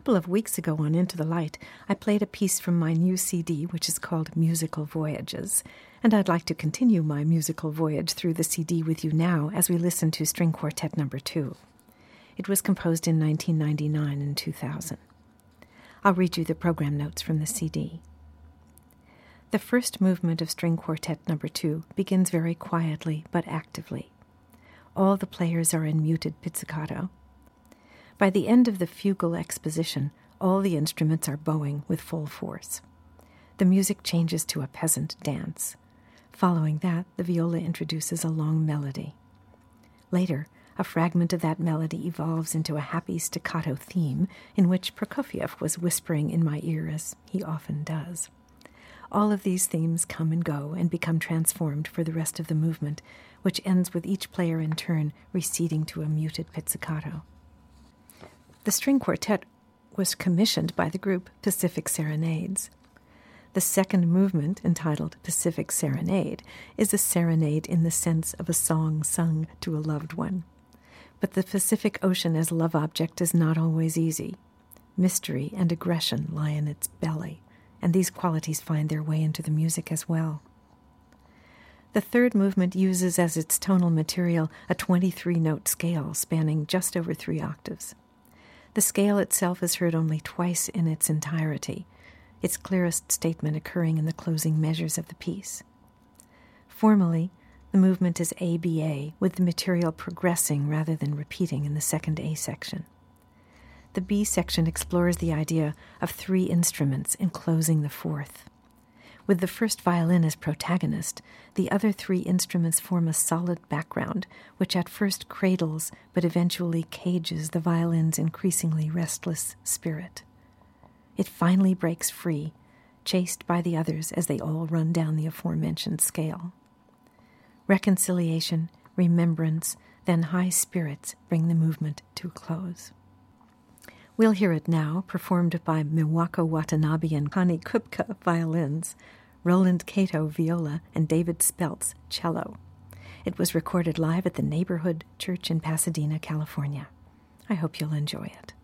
couple of weeks ago on Into the Light, I played a piece from my new CD, which is called Musical Voyages, and I'd like to continue my musical voyage through the CD with you now as we listen to String Quartet No. 2. It was composed in 1999 and 2000. I'll read you the program notes from the CD. The first movement of String Quartet No. 2 begins very quietly but actively. All the players are in muted pizzicato. By the end of the fugal exposition, all the instruments are bowing with full force. The music changes to a peasant dance. Following that, the viola introduces a long melody. Later, a fragment of that melody evolves into a happy staccato theme in which Prokofiev was whispering in my ear, as he often does. All of these themes come and go and become transformed for the rest of the movement, which ends with each player in turn receding to a muted pizzicato. The string quartet was commissioned by the group Pacific Serenades. The second movement, entitled Pacific Serenade, is a serenade in the sense of a song sung to a loved one. But the Pacific Ocean as love object is not always easy. Mystery and aggression lie in its belly, and these qualities find their way into the music as well. The third movement uses as its tonal material a 23-note scale spanning just over 3 octaves. The scale itself is heard only twice in its entirety, its clearest statement occurring in the closing measures of the piece. Formally, the movement is ABA, with the material progressing rather than repeating in the second A section. The B section explores the idea of 3 instruments enclosing the fourth. With the first violin as protagonist, the other 3 instruments form a solid background, which at first cradles but eventually cages the violin's increasingly restless spirit. It finally breaks free, chased by the others as they all run down the aforementioned scale. Reconciliation, remembrance, then high spirits bring the movement to a close. We'll hear it now, performed by Miwako Watanabe and Connie Kupka violins, Roland Cato viola, and David Speltz cello. It was recorded live at the Neighborhood Church in Pasadena, California. I hope you'll enjoy it.